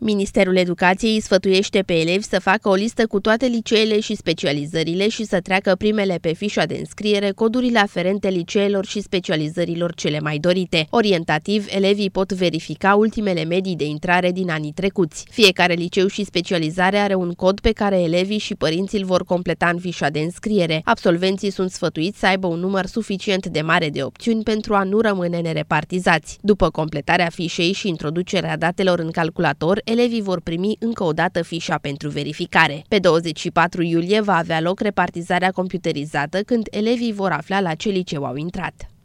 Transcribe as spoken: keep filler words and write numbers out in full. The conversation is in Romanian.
Ministerul Educației sfătuiește pe elevi să facă o listă cu toate liceele și specializările și să treacă primele pe fișa de înscriere codurile aferente liceelor și specializărilor cele mai dorite. Orientativ, elevii pot verifica ultimele medii de intrare din anii trecuți. Fiecare liceu și specializare are un cod pe care elevii și părinții îl vor completa în fișa de înscriere. Absolvenții sunt sfătuiți să aibă un număr suficient de mare de opțiuni pentru a nu rămâne nerepartizați. După completarea fișei și introducerea datelor în calculator, elevii vor primi încă o dată fișa pentru verificare. Pe douăzeci și patru iulie va avea loc repartizarea computerizată, când elevii vor afla la ce liceu au intrat.